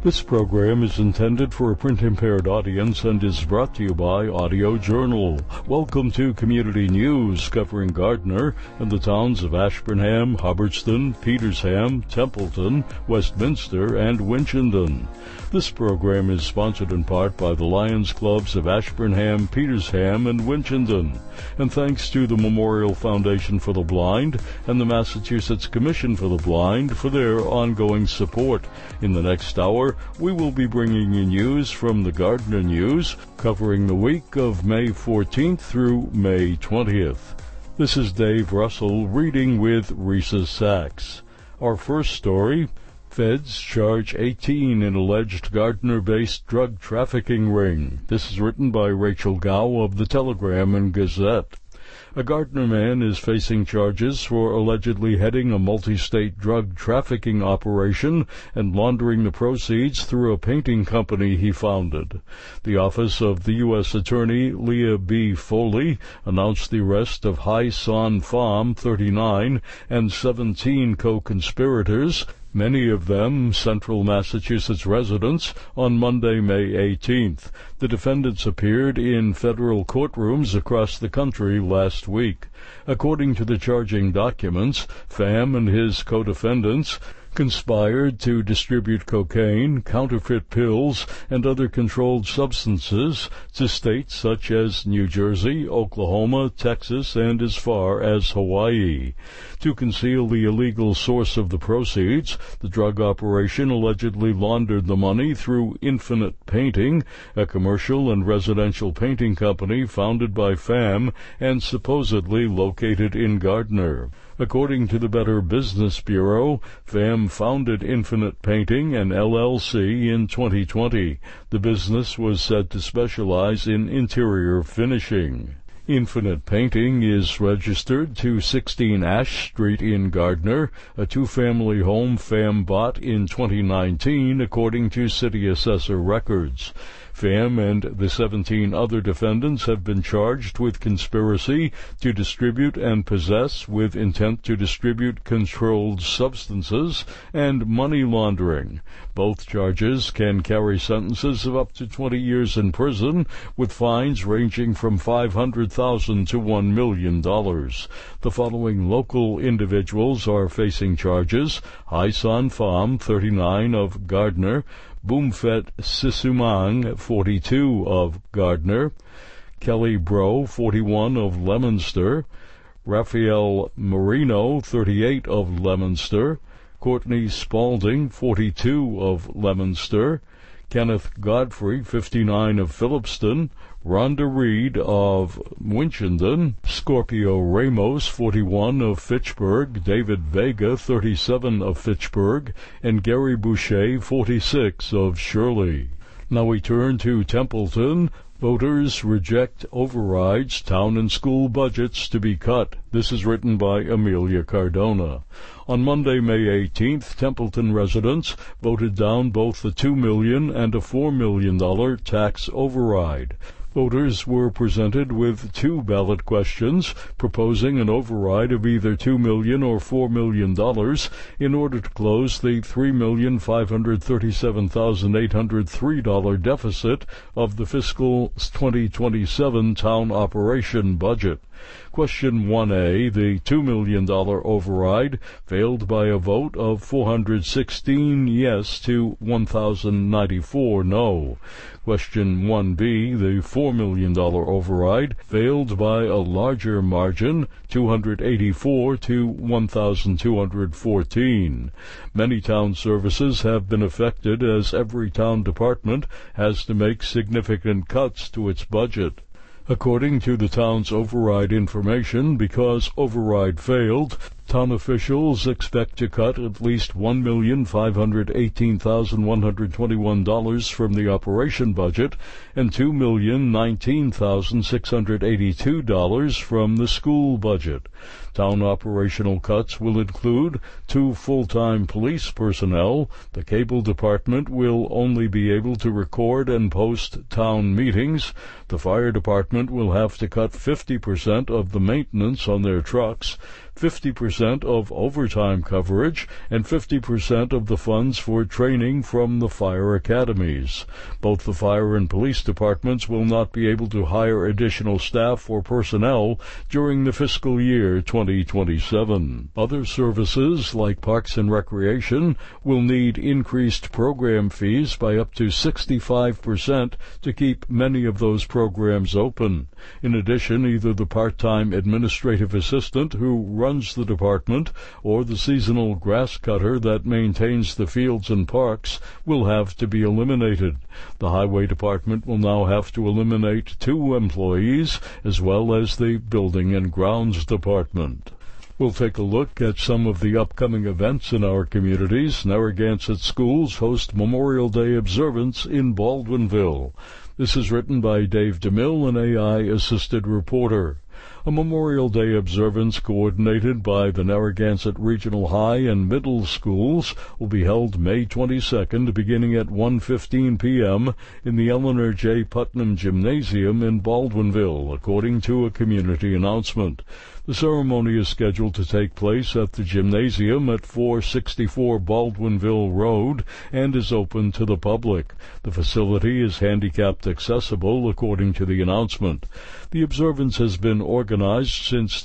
This program is intended for a print-impaired audience and is brought to you by Audio Journal. Welcome to Community News, covering Gardner and the towns of Ashburnham, Hubbardston, Petersham, Templeton, Westminster, and Winchendon. This program is sponsored in part by the Lions Clubs of Ashburnham, Petersham, and Winchendon, and thanks to the Memorial Foundation for the Blind and the Massachusetts Commission for the Blind for their ongoing support. In the next hour, we will be bringing you news from the Gardner News, covering the week of May 14th through May 20th. This is Dave Russell reading with Risa Sachs. Our first story: Feds charge 18 in alleged Gardner-based drug trafficking ring. This is written by Rachel Gow of the Telegram and Gazette. A Gardner man is facing charges for allegedly heading a multi-state drug trafficking operation and laundering the proceeds through a painting company he founded. The office of the U.S. Attorney Leah B. Foley announced the arrest of Hai Son Pham, 39, and 17 co-conspirators, many of them Central Massachusetts residents, on Monday, May 18th. The defendants appeared in federal courtrooms across the country last week. According to the charging documents, Pham and his co-defendants conspired to distribute cocaine, counterfeit pills, and other controlled substances to states such as New Jersey, Oklahoma, Texas, and as far as Hawaii. To conceal the illegal source of the proceeds, the drug operation allegedly laundered the money through Infinite Painting, a commercial and residential painting company founded by Pham and supposedly located in Gardner. According to the Better Business Bureau, Pham founded Infinite Painting, an LLC, in 2020. The business was said to specialize in interior finishing. Infinite Painting is registered to 16 Ash Street in Gardner, a two-family home Pham bought in 2019, according to city assessor records. Pham and the 17 other defendants have been charged with conspiracy to distribute and possess with intent to distribute controlled substances and money laundering. Both charges can carry sentences of up to 20 years in prison, with fines ranging from $500,000 to $1 million. The following local individuals are facing charges: Hai Son Pham, 39, of Gardner; Boomfet Sisumang, 42, of Gardner; Kelly Bro, 41, of Leominster; Raphael Marino, 38, of Leominster; Courtney Spalding, 42, of Leominster; Kenneth Godfrey, 59, of Phillipston; Rhonda Reed of Winchendon; Scorpio Ramos, 41, of Fitchburg; David Vega, 37, of Fitchburg; and Gary Boucher, 46, of Shirley. Now we turn to Templeton. Voters reject overrides, town and school budgets to be cut. This is written by Amelia Cardona. On Monday, May 18th, Templeton residents voted down both the $2 million and a $4 million tax override. Voters were presented with two ballot questions proposing an override of either $2 million or $4 million in order to close the $3,537,803 deficit of the fiscal 2027 town operation budget. Question 1A, the $2 million override, failed by a vote of 416 yes to 1,094 no. Question 1B, the $4 million override, failed by a larger margin, 284 to 1,214. Many town services have been affected as every town department has to make significant cuts to its budget. According to the town's override information, because override failed, town officials expect to cut at least $1,518,121 from the operation budget and $2,019,682 from the school budget. Town operational cuts will include 2 full-time police personnel. The cable department will only be able to record and post town meetings. The fire department will have to cut 50% of the maintenance on their trucks. 50% of overtime coverage, and 50% of the funds for training from the fire academies. Both the fire and police departments will not be able to hire additional staff or personnel during the fiscal year 2027. Other services, like Parks and Recreation, will need increased program fees by up to 65% to keep many of those programs open. In addition, either the part-time administrative assistant who runs the department or the seasonal grass cutter that maintains the fields and parks will have to be eliminated. The Highway Department will now have to eliminate 2 employees, as well as the Building and Grounds Department. We'll take a look at some of the upcoming events in our communities. Narragansett schools host Memorial Day observance in Baldwinville. This is written by Dave DeMille, an AI-assisted reporter. A Memorial Day observance coordinated by the Narragansett Regional High and Middle Schools will be held May 22nd, beginning at 1:15 p.m. in the Eleanor J. Putnam Gymnasium in Baldwinville, according to a community announcement. The ceremony is scheduled to take place at the gymnasium at 464 Baldwinville Road and is open to the public. The facility is handicapped accessible, according to the announcement. The observance has been organized since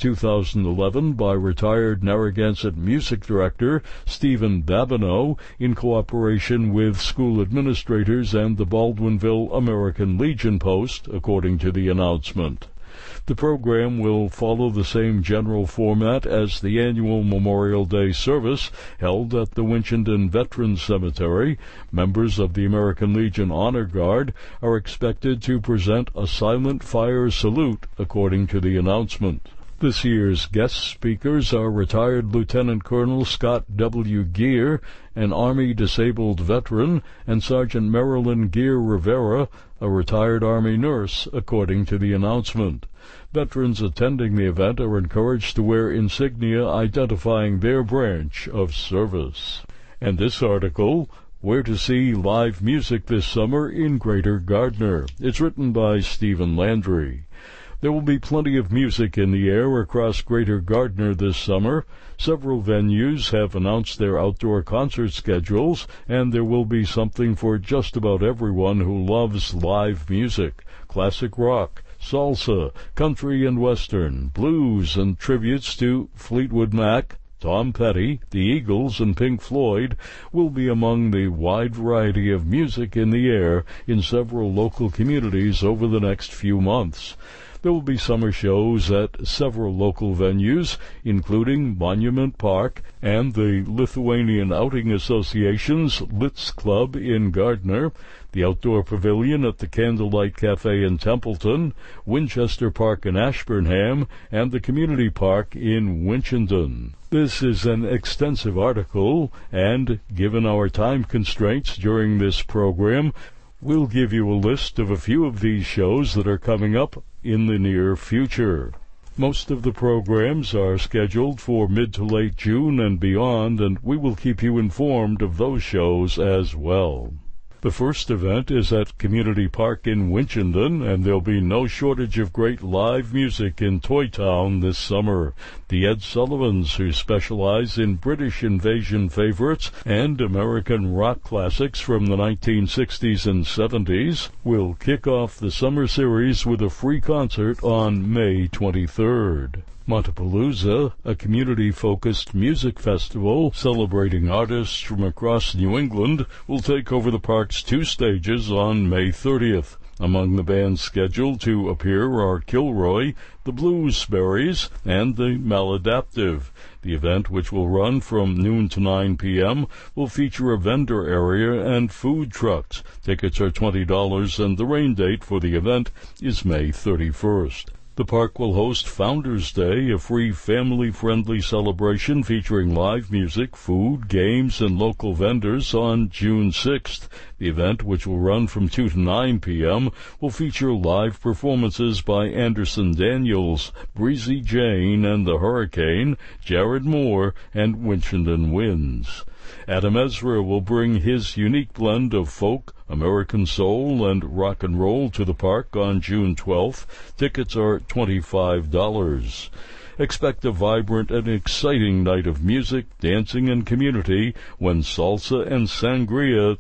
2011 by retired Narragansett music director Stephen Babineau in cooperation with school administrators and the Baldwinville American Legion Post, according to the announcement. The program will follow the same general format as the annual Memorial Day service held at the Winchendon Veterans Cemetery. Members of the American Legion Honor Guard are expected to present a silent fire salute, according to the announcement. This year's guest speakers are retired Lieutenant Colonel Scott W. Gear, an Army disabled veteran, and Sergeant Marilyn Gear Rivera, a retired Army nurse, according to the announcement. Veterans attending the event are encouraged to wear insignia identifying their branch of service. And this article, Where to See Live Music This Summer in Greater Gardner. It's written by Stephen Landry. There will be plenty of music in the air across Greater Gardner this summer. Several venues have announced their outdoor concert schedules, and there will be something for just about everyone who loves live music. Classic rock, salsa, country and western, blues, and tributes to Fleetwood Mac, Tom Petty, the Eagles, and Pink Floyd will be among the wide variety of music in the air in several local communities over the next few months. There will be summer shows at several local venues, including Monument Park and the Lithuanian Outing Association's Litz Club in Gardner, the Outdoor Pavilion at the Candlelight Cafe in Templeton, Winchester Park in Ashburnham, and the Community Park in Winchendon. This is an extensive article, and given our time constraints during this program, we'll give you a list of a few of these shows that are coming up in the near future. Most of the programs are scheduled for mid to late June and beyond, and we will keep you informed of those shows as well. The first event is at Community Park in Winchendon, and there'll be no shortage of great live music in Toy Town this summer. The Ed Sullivans, who specialize in British invasion favorites and American rock classics from the 1960s and 70s, will kick off the summer series with a free concert on May 23rd. Montapalooza, a community-focused music festival celebrating artists from across New England, will take over the park's 2 stages on May 30th. Among the bands scheduled to appear are Kilroy, the Bluesberries, and the Maladaptive. The event, which will run from noon to 9 p.m., will feature a vendor area and food trucks. Tickets are $20, and the rain date for the event is May 31st. The park will host Founders Day, a free family-friendly celebration featuring live music, food, games, and local vendors on June 6th. The event, which will run from 2 to 9 p.m., will feature live performances by Anderson Daniels, Breezy Jane and the Hurricane, Jared Moore, and Winchendon Winds. Adam Ezra will bring his unique blend of folk, American soul, and rock and roll to the park on June 12th. Tickets are $25. Expect a vibrant and exciting night of music, dancing, and community when Salsa and Sangria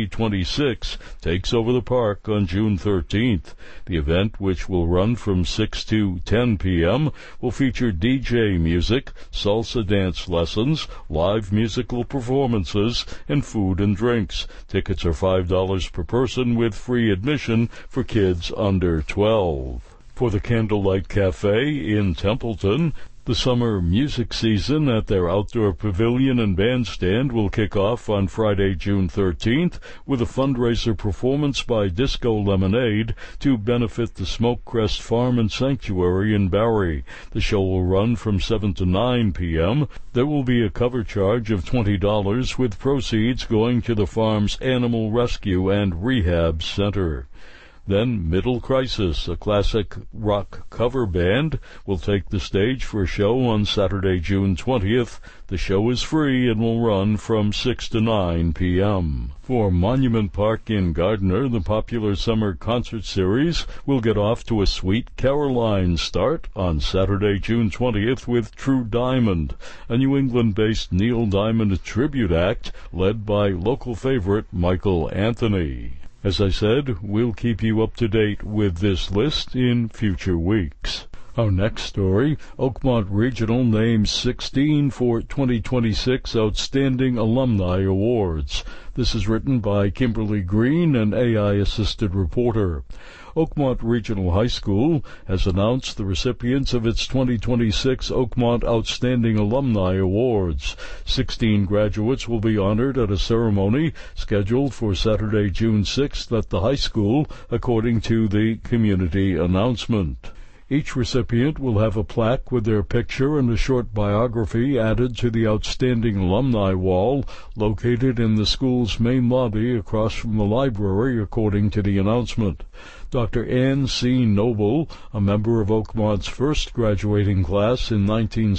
2026 takes over the park on June 13th. The event, which will run from 6 to 10 p.m., will feature DJ music, salsa dance lessons, live musical performances, and food and drinks. Tickets are $5 per person with free admission for kids under 12. For the Candlelight Cafe in Templeton, the summer music season at their outdoor pavilion and bandstand will kick off on Friday, June 13th, with a fundraiser performance by Disco Lemonade to benefit the Smokecrest Farm and Sanctuary in Barrie. The show will run from 7 to 9 p.m. There will be a cover charge of $20, with proceeds going to the farm's Animal Rescue and Rehab Center. Then Middle Crisis, a classic rock cover band, will take the stage for a show on Saturday, June 20th. The show is free and will run from 6 to 9 p.m. For Monument Park in Gardner, the popular summer concert series will get off to a Sweet Caroline start on Saturday, June 20th with True Diamond, a New England-based Neil Diamond tribute act led by local favorite Michael Anthony. As I said, we'll keep you up to date with this list in future weeks. Our next story, Oakmont Regional names 16 for 2026 Outstanding Alumni Awards. This is written by Kimberly Green, an AI-assisted reporter. Oakmont Regional High School has announced the recipients of its 2026 Oakmont Outstanding Alumni Awards. 16 graduates will be honored at a ceremony scheduled for Saturday, June 6th at the high school, according to the community announcement. Each recipient will have a plaque with their picture and a short biography added to the Outstanding Alumni Wall located in the school's main lobby across from the library, according to the announcement. Dr. Ann C. Noble, a member of Oakmont's first graduating class in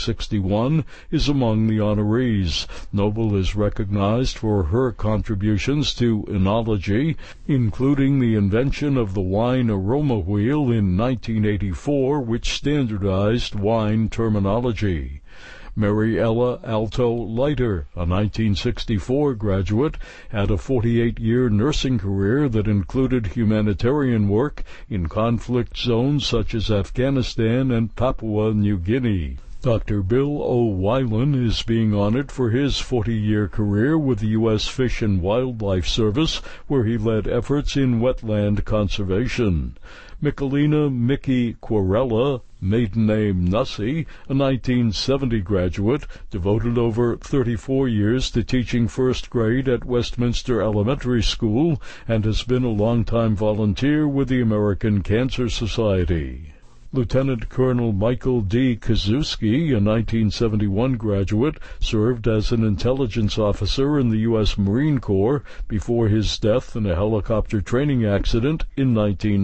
1961, is among the honorees. Noble is recognized for her contributions to enology, including the invention of the wine aroma wheel in 1984, which standardized wine terminology. Mary Ella Alto Leiter, a 1964 graduate, had a 48-year nursing career that included humanitarian work in conflict zones such as Afghanistan and Papua New Guinea. Dr. Bill O. Weiland is being honored for his 40-year career with the U.S. Fish and Wildlife Service, where he led efforts in wetland conservation. Michelina Mickey Querella, maiden name Nussie, a 1970 graduate, devoted over 34 years to teaching first grade at Westminster Elementary School and has been a longtime volunteer with the American Cancer Society. Lieutenant Colonel Michael D. Kazuski, a 1971 graduate, served as an intelligence officer in the U.S. Marine Corps before his death in a helicopter training accident in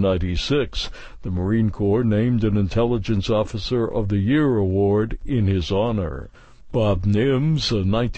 1996. The Marine Corps named an Intelligence Officer of the Year award in his honor. Bob Nims, a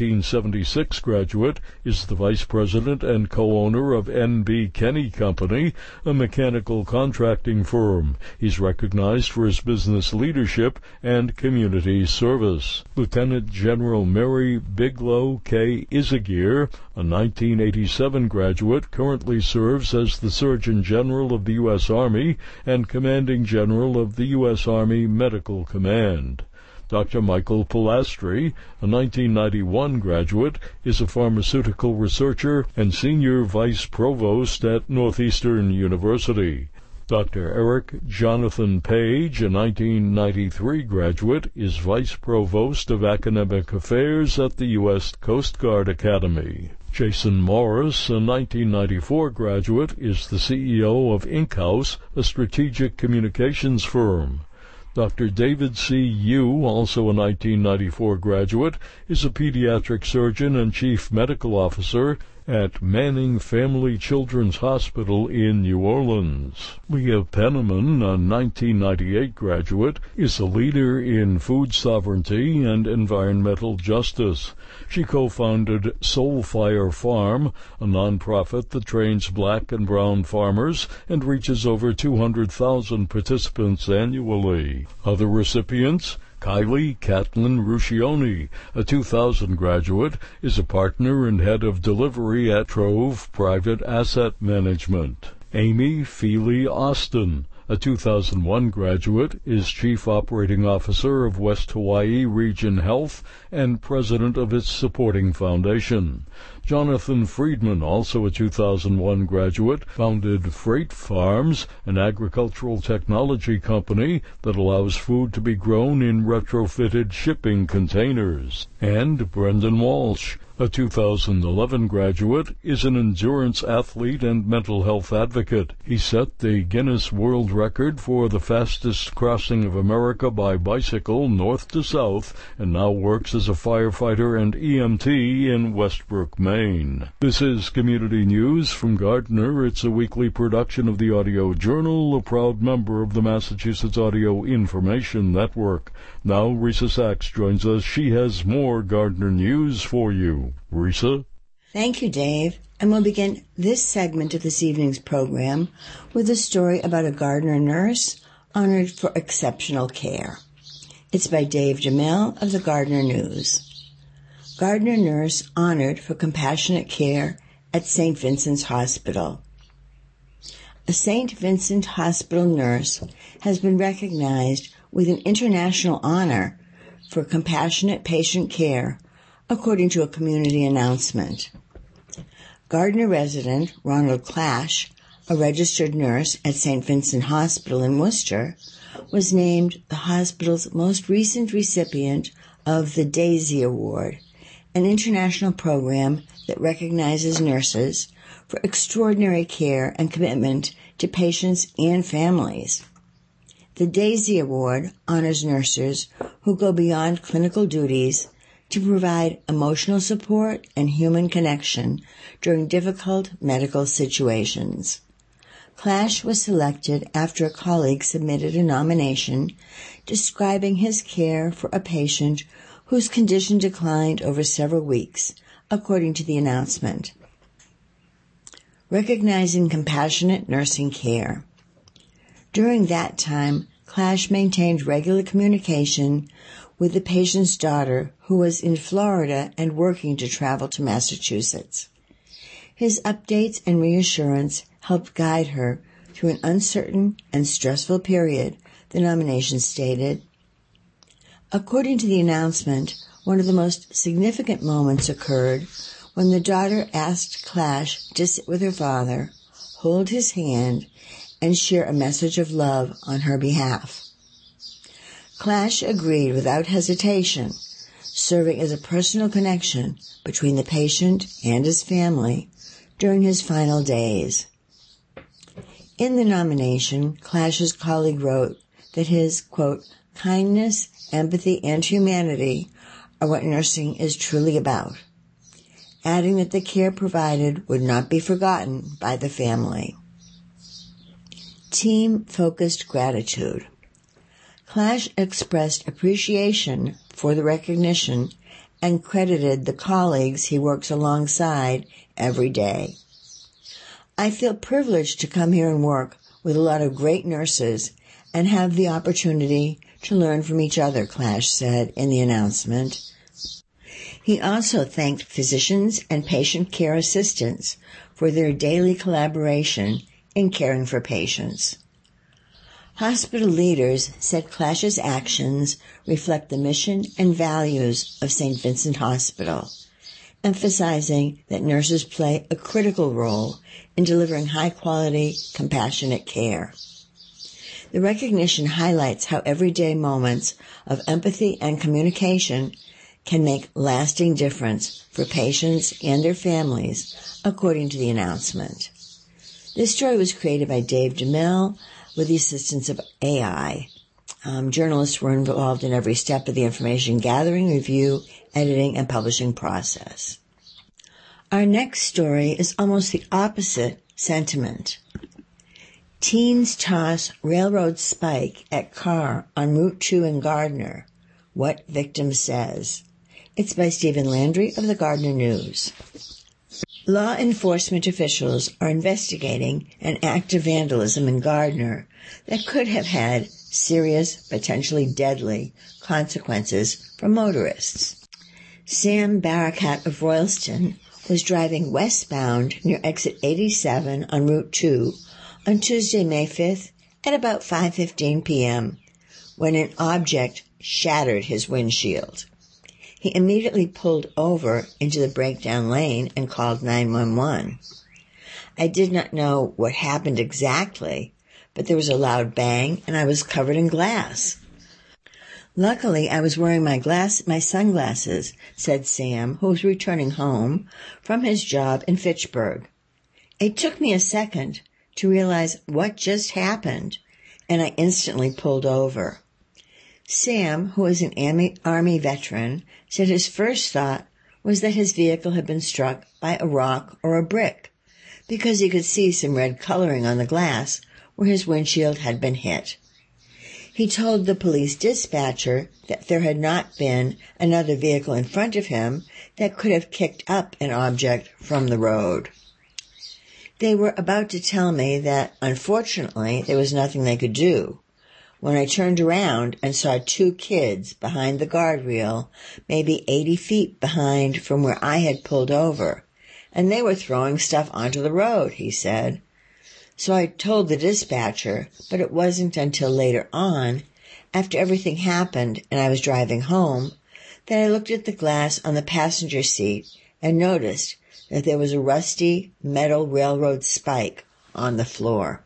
1976 graduate, is the vice president and co-owner of N.B. Kenny Company, a mechanical contracting firm. He's recognized for his business leadership and community service. Lieutenant General Mary Bigelow K. Izagir, a 1987 graduate, currently serves as the Surgeon General of the U.S. Army and Commanding General of the U.S. Army Medical Command. Dr. Michael Pilastri, a 1991 graduate, is a pharmaceutical researcher and senior vice provost at Northeastern University. Dr. Eric Jonathan Page, a 1993 graduate, is vice provost of academic affairs at the U.S. Coast Guard Academy. Jason Morris, a 1994 graduate, is the CEO of Inkhouse, a strategic communications firm. Dr. David C. Yu, also a 1994 graduate, is a pediatric surgeon and chief medical officer at Manning Family Children's Hospital in New Orleans. Leah Penniman, a 1998 graduate, is a leader in food sovereignty and environmental justice. She co-founded Soulfire Farm, a nonprofit that trains black and brown farmers and reaches over 200,000 participants annually. Other recipients: Kylie Catlin Ruscioni, a 2000 graduate, is a partner and head of delivery at Trove Private Asset Management. Amy Feely Austin, a 2001 graduate, is Chief Operating Officer of West Hawaii Region Health and President of its supporting foundation. Jonathan Friedman, also a 2001 graduate, founded Freight Farms, an agricultural technology company that allows food to be grown in retrofitted shipping containers. And Brendan Walsh, a 2011 graduate, is an endurance athlete and mental health advocate. He set the Guinness World Record for the fastest crossing of America by bicycle north to south and now works as a firefighter and EMT in Westbrook, Maine. This is Community News from Gardner. It's a weekly production of the Audio Journal, a proud member of the Massachusetts Audio Information Network. Now Risa Sachs joins us. She has more Gardner news for you. Risa? Thank you, Dave. And we'll begin this segment of this evening's program with a story about a Gardner nurse honored for exceptional care. It's by Dave DeMille of the Gardner News. Gardner nurse honored for compassionate care at St. Vincent's Hospital. A St. Vincent Hospital nurse has been recognized with an international honor for compassionate patient care, according to a community announcement. Gardner resident Ronald Clash, a registered nurse at St. Vincent Hospital in Worcester, was named the hospital's most recent recipient of the DAISY Award, an international program that recognizes nurses for extraordinary care and commitment to patients and families. The DAISY Award honors nurses who go beyond clinical duties to provide emotional support and human connection during difficult medical situations. Clash was selected after a colleague submitted a nomination describing his care for a patient whose condition declined over several weeks, according to the announcement. Recognizing compassionate nursing care. During that time, Clash maintained regular communication with the patient's daughter, who was in Florida and working to travel to Massachusetts. His updates and reassurance helped guide her through an uncertain and stressful period, the nomination stated. According to the announcement, one of the most significant moments occurred when the daughter asked Clash to sit with her father, hold his hand, and share a message of love on her behalf. Clash agreed without hesitation, serving as a personal connection between the patient and his family during his final days. In the nomination, Clash's colleague wrote that his, quote, kindness, empathy, and humanity are what nursing is truly about, adding that the care provided would not be forgotten by the family. Team-focused gratitude. Clash expressed appreciation for the recognition and credited the colleagues he works alongside every day. I feel privileged to come here and work with a lot of great nurses and have the opportunity to learn from each other, Clash said in the announcement. He also thanked physicians and patient care assistants for their daily collaboration in caring for patients. Hospital leaders said Clash's actions reflect the mission and values of St. Vincent Hospital, emphasizing that nurses play a critical role in delivering high-quality, compassionate care. The recognition highlights how everyday moments of empathy and communication can make lasting difference for patients and their families, according to the announcement. This story was created by Dave DeMille with the assistance of AI. Journalists were involved in every step of the information gathering, review, editing, and publishing process. Our next story is almost the opposite sentiment. Teens toss railroad spike at car on Route 2 in Gardner. What victim says. It's by Stephen Landry of the Gardner News. Law enforcement officials are investigating an act of vandalism in Gardner that could have had serious, potentially deadly consequences for motorists. Sam Barakat of Royalston was driving westbound near exit 87 on Route 2 on Tuesday, May 5th at about 5:15 p.m. when an object shattered his windshield. He immediately pulled over into the breakdown lane and called 911. I did not know what happened exactly, but there was a loud bang and I was covered in glass. Luckily, I was wearing my sunglasses, said Sam, who was returning home from his job in Fitchburg. It took me a second to realize what just happened, and I instantly pulled over. Sam, who is an Army veteran, said his first thought was that his vehicle had been struck by a rock or a brick, because he could see some red coloring on the glass where his windshield had been hit. He told the police dispatcher that there had not been another vehicle in front of him that could have kicked up an object from the road. They were about to tell me that, unfortunately, there was nothing they could do, when I turned around and saw two kids behind the guardrail, maybe 80 feet behind from where I had pulled over, and they were throwing stuff onto the road, he said. So I told the dispatcher, but it wasn't until later on, after everything happened and I was driving home, that I looked at the glass on the passenger seat and noticed that there was a rusty metal railroad spike on the floor.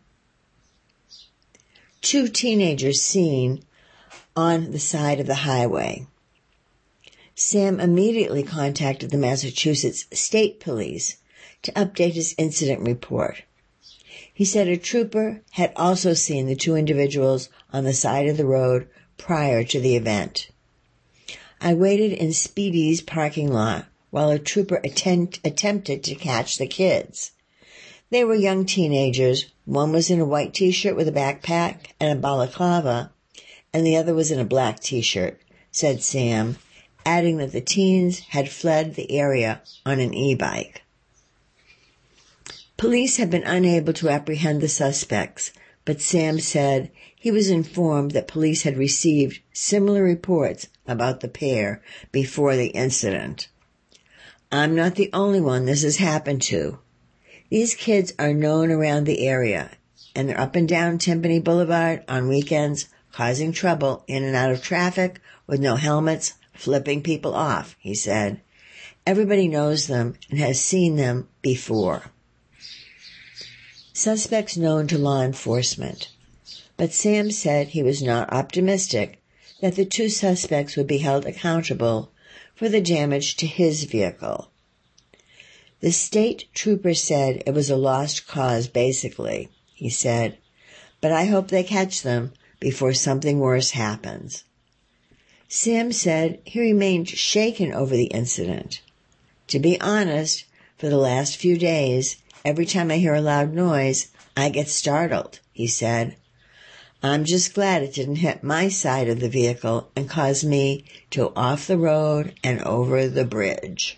Two teenagers seen on the side of the highway. Sam immediately contacted the Massachusetts State Police to update his incident report. He said a trooper had also seen the two individuals on the side of the road prior to the event. I waited in Speedy's parking lot while a trooper attempted to catch the kids. They were young teenagers. One was in a white T-shirt with a backpack and a balaclava, and the other was in a black T-shirt, said Sam, adding that the teens had fled the area on an e-bike. Police have been unable to apprehend the suspects, but Sam said he was informed that police had received similar reports about the pair before the incident. I'm not the only one this has happened to. These kids are known around the area, and they're up and down Timpani Boulevard on weekends, causing trouble in and out of traffic with no helmets, flipping people off, he said. Everybody knows them and has seen them before. Suspects known to law enforcement. But Sam said he was not optimistic that the two suspects would be held accountable for the damage to his vehicle. The state trooper said it was a lost cause, basically, he said, but I hope they catch them before something worse happens. Sam said he remained shaken over the incident. To be honest, for the last few days, every time I hear a loud noise, I get startled, he said. I'm just glad it didn't hit my side of the vehicle and cause me to off the road and over the bridge.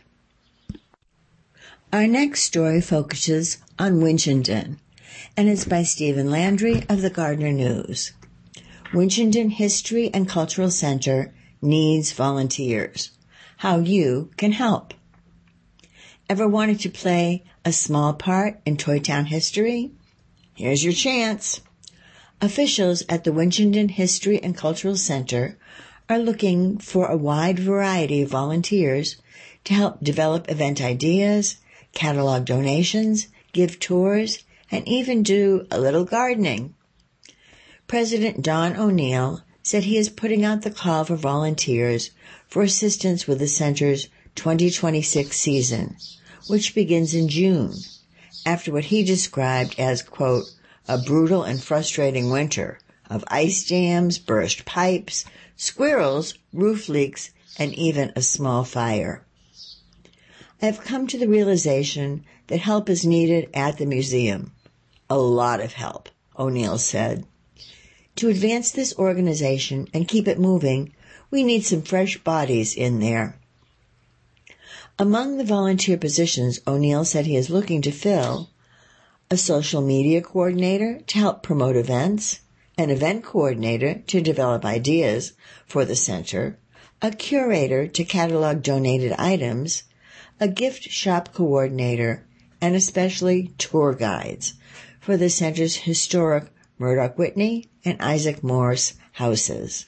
Our next story focuses on Winchendon, and it's by Stephen Landry of the Gardner News. Winchendon History and Cultural Center needs volunteers. How you can help. Ever wanted to play a small part in Toy Town history? Here's your chance. Officials at the Winchendon History and Cultural Center are looking for a wide variety of volunteers to help develop event ideas, catalog donations, give tours, and even do a little gardening. President Don O'Neill said he is putting out the call for volunteers for assistance with the center's 2026 season, which begins in June, after what he described as, quote, a brutal and frustrating winter of ice dams, burst pipes, squirrels, roof leaks, and even a small fire. I have come to the realization that help is needed at the museum. A lot of help, O'Neill said. To advance this organization and keep it moving, we need some fresh bodies in there. Among the volunteer positions O'Neill said he is looking to fill, a social media coordinator to help promote events, an event coordinator to develop ideas for the center, a curator to catalog donated items, a gift shop coordinator, and especially tour guides for the center's historic Murdoch Whitney and Isaac Morse houses.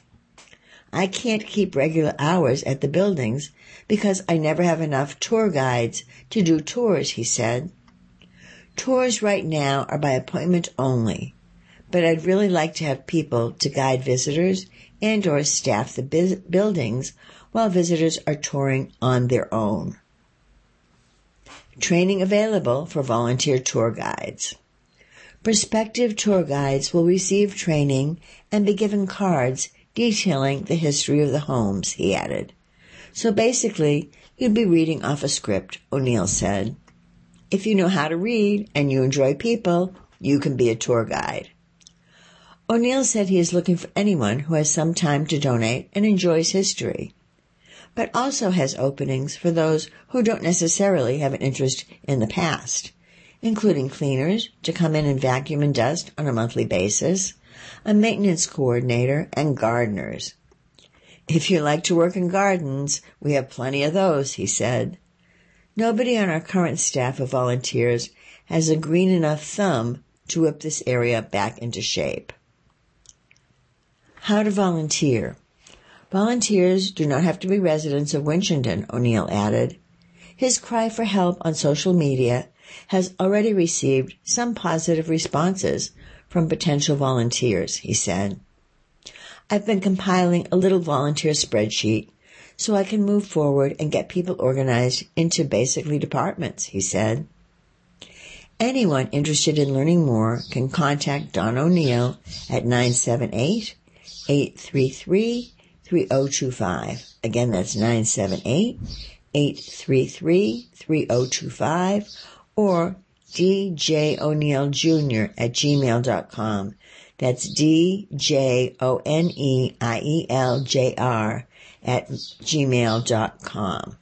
I can't keep regular hours at the buildings because I never have enough tour guides to do tours, he said. Tours right now are by appointment only, but I'd really like to have people to guide visitors and or staff the buildings while visitors are touring on their own. Training available for volunteer tour guides. Prospective tour guides will receive training and be given cards detailing the history of the homes, he added. So basically, you'd be reading off a script, O'Neill said. If you know how to read and you enjoy people, you can be a tour guide. O'Neill said he is looking for anyone who has some time to donate and enjoys history, but also has openings for those who don't necessarily have an interest in the past, including cleaners to come in and vacuum and dust on a monthly basis, a maintenance coordinator, and gardeners. If you like to work in gardens, we have plenty of those, he said. Nobody on our current staff of volunteers has a green enough thumb to whip this area back into shape. How to volunteer. Volunteers do not have to be residents of Winchendon, O'Neill added. His cry for help on social media has already received some positive responses from potential volunteers, he said. I've been compiling a little volunteer spreadsheet so I can move forward and get people organized into basically departments, he said. Anyone interested in learning more can contact Don O'Neill at 978-833-3025. Again, that's 978-833-3025 or djoneilljr@gmail.com. That's djoneilljr@gmail.com.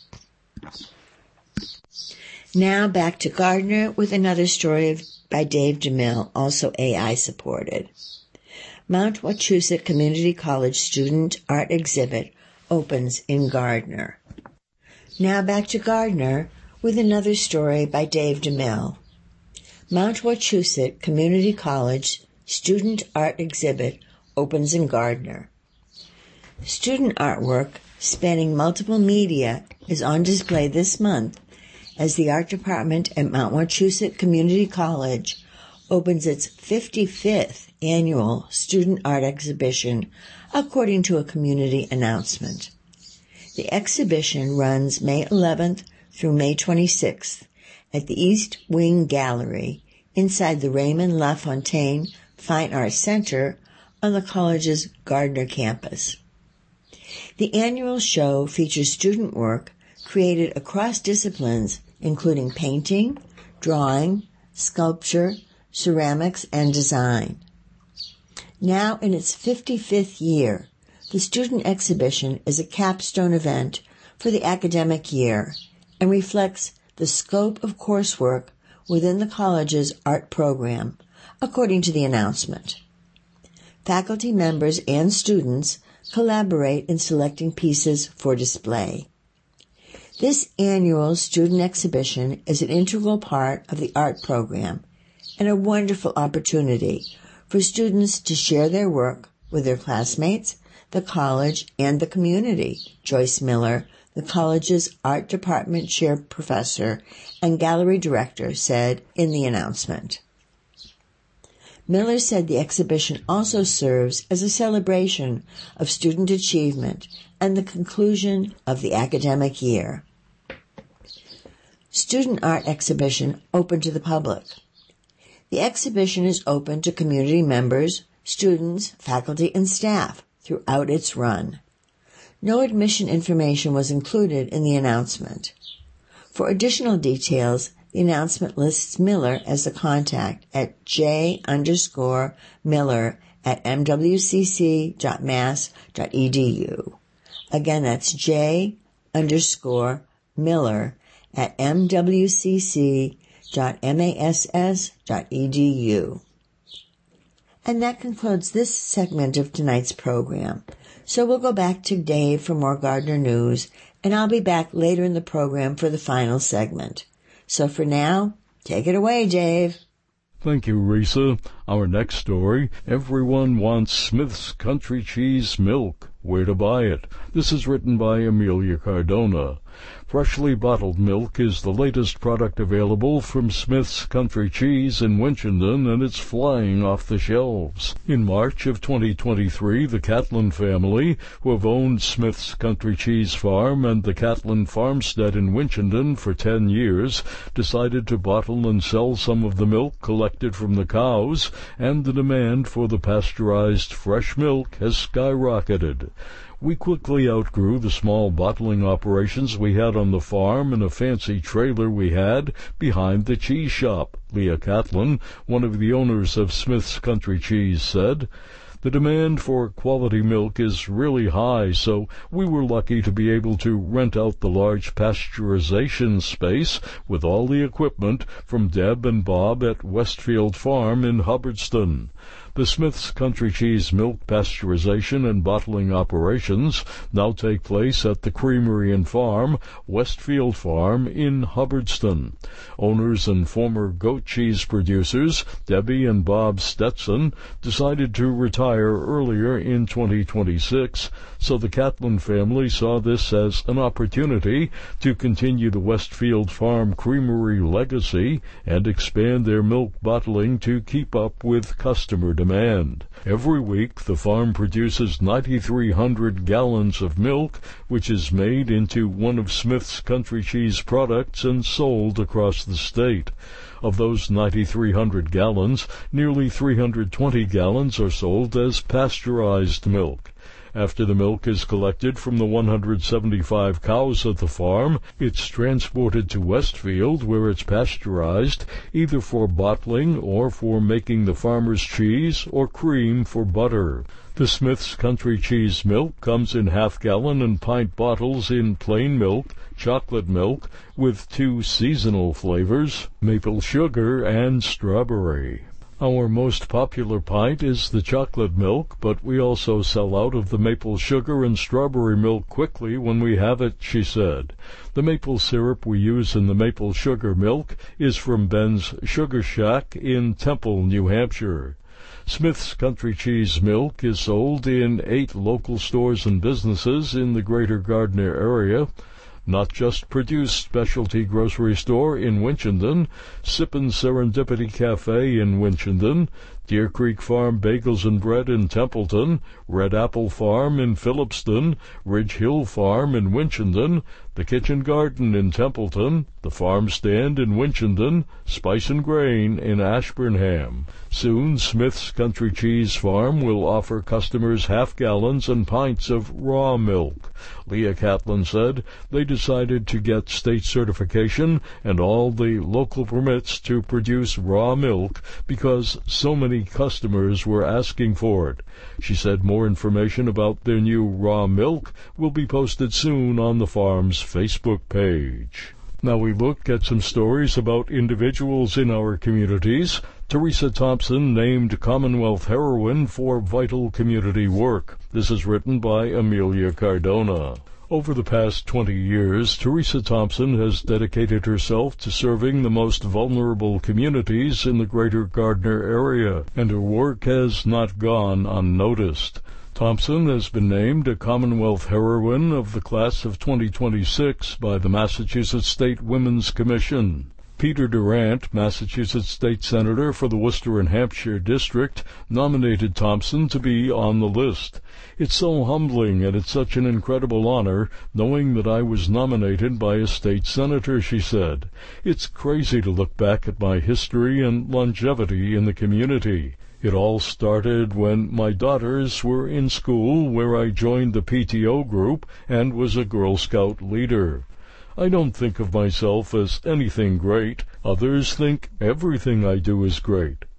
Now back to Gardner with another story by Dave DeMille, also AI supported. Mount Wachusett Community College student art exhibit opens in Gardner. Now back to Gardner with another story by Dave DeMille. Mount Wachusett Community College student art exhibit opens in Gardner. Student artwork spanning multiple media is on display this month as the art department at Mount Wachusett Community College opens its 55th annual student art exhibition, according to a community announcement. The exhibition runs May 11th through May 26th at the East Wing Gallery inside the Raymond LaFontaine Fine Arts Center on the college's Gardner campus. The annual show features student work created across disciplines, including painting, drawing, sculpture, ceramics, and design. Now in its 55th year, the student exhibition is a capstone event for the academic year and reflects the scope of coursework within the college's art program, according to the announcement. Faculty members and students collaborate in selecting pieces for display. This annual student exhibition is an integral part of the art program and a wonderful opportunity for students to share their work with their classmates, the college, and the community, Joyce Miller, the college's art department chair professor and gallery director, said in the announcement. Miller said the exhibition also serves as a celebration of student achievement and the conclusion of the academic year. Student art exhibition open to the public. The exhibition is open to community members, students, faculty, and staff throughout its run. No admission information was included in the announcement. For additional details, the announcement lists Miller as the contact at j_miller@mwcc.mass.edu. Again, that's j_miller@mwcc.mass.edu. And that concludes this segment of tonight's program. So we'll go back to Dave for more Gardner news, and I'll be back later in the program for the final segment. So for now, take it away, Dave. Thank you, Risa. Our next story, everyone wants Smith's Country Cheese milk. Where to buy it? This is written by Amelia Cardona. Freshly bottled milk is the latest product available from Smith's Country Cheese in Winchendon, and it's flying off the shelves. In March of 2023, the Catlin family, who have owned Smith's Country Cheese Farm and the Catlin Farmstead in Winchendon for 10 years, decided to bottle and sell some of the milk collected from the cows, and the demand for the pasteurized fresh milk has skyrocketed. We quickly outgrew the small bottling operations we had on the farm and a fancy trailer we had behind the cheese shop, Leah Catlin, one of the owners of Smith's Country Cheese, said. The demand for quality milk is really high, so we were lucky to be able to rent out the large pasteurization space with all the equipment from Deb and Bob at Westfield Farm in Hubbardston. The Smith's Country Cheese milk pasteurization and bottling operations now take place at the Creamery and Farm, Westfield Farm in Hubbardston. Owners and former goat cheese producers, Debbie and Bob Stetson, decided to retire earlier in 2026, so the Catlin family saw this as an opportunity to continue the Westfield Farm Creamery legacy and expand their milk bottling to keep up with customer demand. Every week, the farm produces 9,300 gallons of milk, which is made into one of Smith's Country Cheese products and sold across the state. Of those 9,300 gallons, nearly 320 gallons are sold as pasteurized milk. After the milk is collected from the 175 cows at the farm, it's transported to Westfield, where it's pasteurized, either for bottling or for making the farmer's cheese or cream for butter. The Smith's Country Cheese milk comes in half-gallon and pint bottles in plain milk, chocolate milk, with 2 seasonal flavors, maple sugar and strawberry. Our most popular pint is the chocolate milk, but we also sell out of the maple sugar and strawberry milk quickly when we have it, she said. The maple syrup we use in the maple sugar milk is from Ben's Sugar Shack in Temple, New Hampshire. Smith's Country Cheese milk is sold in 8 local stores and businesses in the greater Gardner area. Not Just Produce Specialty Grocery Store in Winchendon, Sippin' Serendipity Cafe in Winchendon, Deer Creek Farm Bagels and Bread in Templeton, Red Apple Farm in Phillipston, Ridge Hill Farm in Winchendon, The Kitchen Garden in Templeton, The Farm Stand in Winchendon, Spice and Grain in Ashburnham. Soon, Smith's Country Cheese Farm will offer customers half-gallons and pints of raw milk. Leah Catlin said they decided to get state certification and all the local permits to produce raw milk because so many customers were asking for it. She said more information about their new raw milk will be posted soon on the farm's Facebook page. Now we look at some stories about individuals in our communities. Teresa Thompson named Commonwealth Heroine for vital community work. This is written by Amelia Cardona. Over the past 20 years, Teresa Thompson has dedicated herself to serving the most vulnerable communities in the greater Gardner area, and her work has not gone unnoticed. Thompson has been named a Commonwealth Heroine of the class of 2026 by the Massachusetts State Women's Commission. Peter Durant, Massachusetts State Senator for the Worcester and Hampshire District, nominated Thompson to be on the list. It's so humbling and it's such an incredible honor knowing that I was nominated by a state senator, she said. It's crazy to look back at my history and longevity in the community. It all started when my daughters were in school, where I joined the PTO group and was a Girl Scout leader. I don't think of myself as anything great. Others think everything I do is great.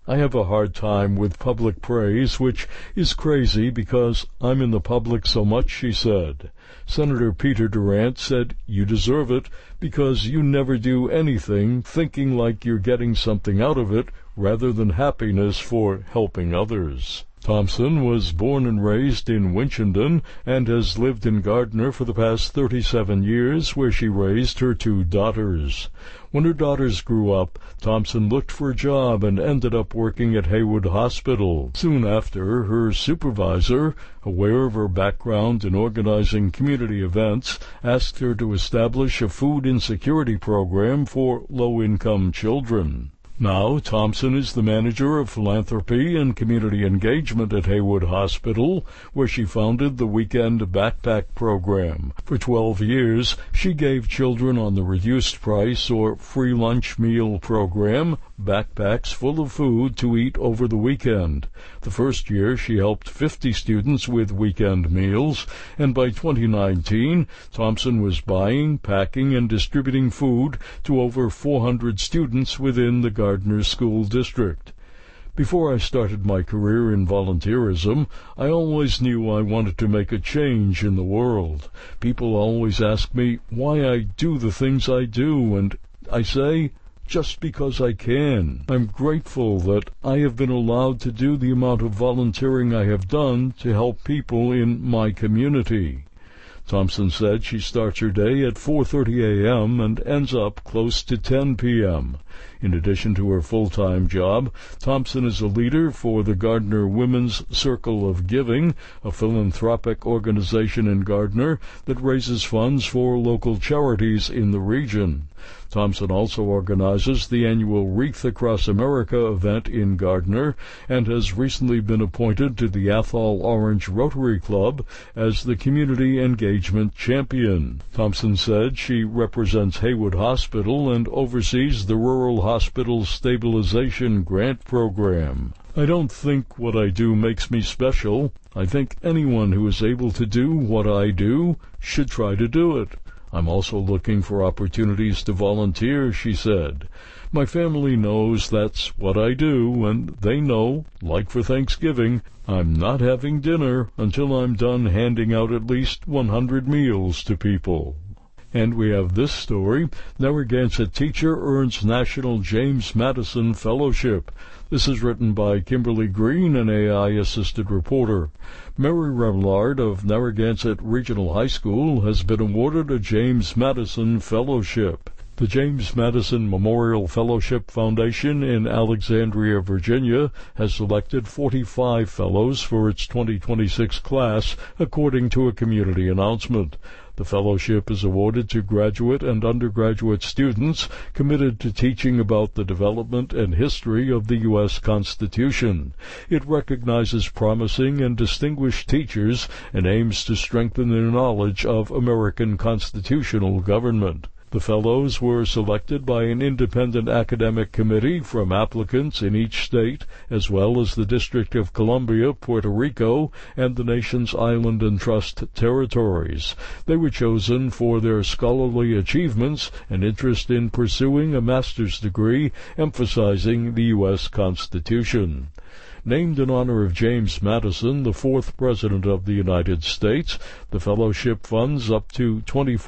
I have a hard time with public praise, which is crazy because I'm in the public so much, she said. Senator Peter Durant said, "You deserve it because you never do anything thinking like you're getting something out of it rather than happiness for helping others." Thompson was born and raised in Winchendon and has lived in Gardner for the past 37 years, where she raised her 2 daughters. When her daughters grew up, Thompson looked for a job and ended up working at Haywood Hospital. Soon after, her supervisor, aware of her background in organizing community events, asked her to establish a food insecurity program for low-income children. Now, Thompson is the manager of philanthropy and community engagement at Haywood Hospital, where she founded the Weekend Backpack Program. For 12 years, she gave children on the reduced price or free lunch meal program backpacks full of food to eat over the weekend. The first year, she helped 50 students with weekend meals, and by 2019, Thompson was buying, packing, and distributing food to over 400 students within the Gardner School District. Before I started my career in volunteerism, I always knew I wanted to make a change in the world. People always ask me why I do the things I do, and I say, just because I can. I'm grateful that I have been allowed to do the amount of volunteering I have done to help people in my community. Thompson said she starts her day at 4:30 a.m. and ends up close to 10 p.m. In addition to her full-time job, Thompson is a leader for the Gardner Women's Circle of Giving, a philanthropic organization in Gardner that raises funds for local charities in the region. Thompson also organizes the annual Wreath Across America event in Gardner and has recently been appointed to the Athol Orange Rotary Club as the Community Engagement Champion. Thompson said she represents Haywood Hospital and oversees the Rural Hospital Stabilization Grant Program. I don't think what I do makes me special. I think anyone who is able to do what I do should try to do it. I'm also looking for opportunities to volunteer, she said. My family knows that's what I do, and they know, like for Thanksgiving, I'm not having dinner until I'm done handing out at least 100 meals to people. And we have this story. Narragansett teacher earns National James Madison Fellowship. This is written by Kimberly Green, an AI-assisted reporter. Mary Remillard of Narragansett Regional High School has been awarded a James Madison Fellowship. The James Madison Memorial Fellowship Foundation in Alexandria, Virginia, has selected 45 fellows for its 2026 class, according to a community announcement. The fellowship is awarded to graduate and undergraduate students committed to teaching about the development and history of the U.S. Constitution. It recognizes promising and distinguished teachers and aims to strengthen their knowledge of American constitutional government. The fellows were selected by an independent academic committee from applicants in each state, as well as the District of Columbia, Puerto Rico, and the nation's island and trust territories. They were chosen for their scholarly achievements and interest in pursuing a master's degree emphasizing the U.S. Constitution. Named in honor of James Madison, the 4th President of the United States, the fellowship funds up to